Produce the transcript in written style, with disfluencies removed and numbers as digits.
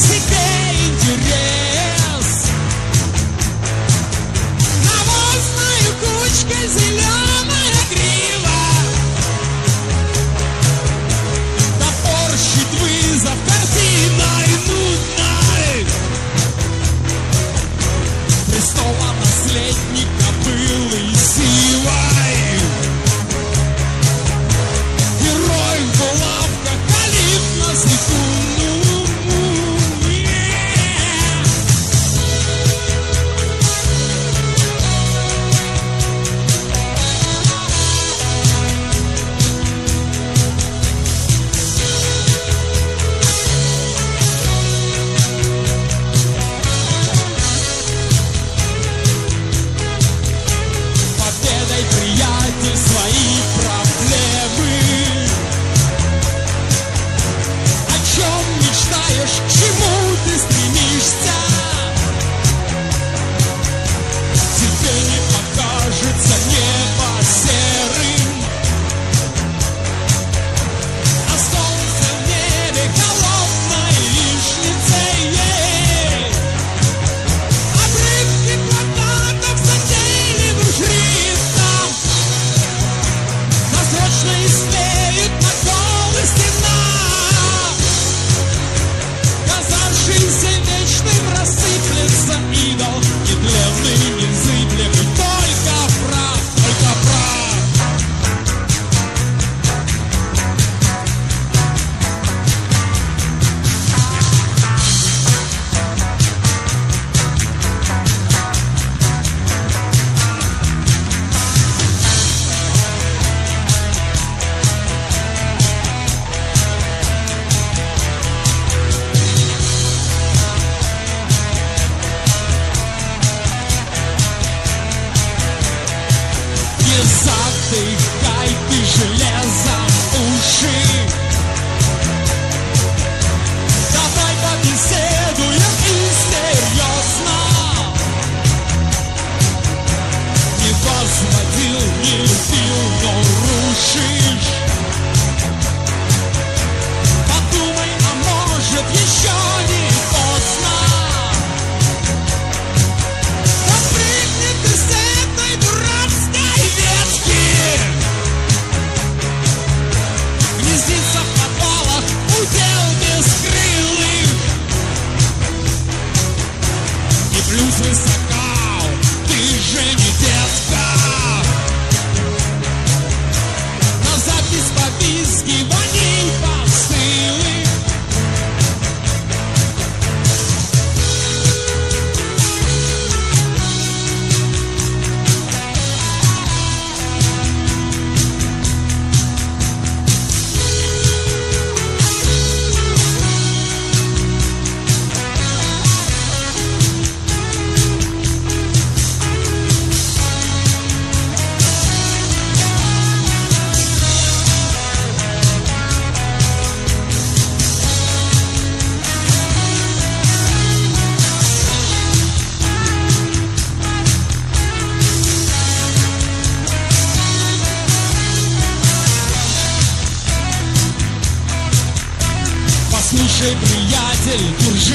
себе интерес. Навозная кучка, зеленая грива топорщит вызов картиной нудной. Престола наследника был и сивой. Герой в булавках, калиб на секунду. Победой, приятель, свои проблемы. О чем мечтаешь, к чему ты стремишься? Тебе не покажется небо серым, а солнце в небе холодной вишницей. Обрывки плакатов затейливым шрифтом досрочно истлеют на голых стенах. Казавшийся вечным рассыплется идол, нетленный, незыблемый, только прах, только прах. Затыкай ты железом уши. Давай побеседуем и серьезно. Не возводил, не любил, но рушишь. Подумай, а может еще не поздно. Попрыгни ты с этой дурацкой ветки. Гнездится в подвалах удел бескрылых. И плюс высока, ты же не детка. На запись попискиваний постылых. Послушай, приятель,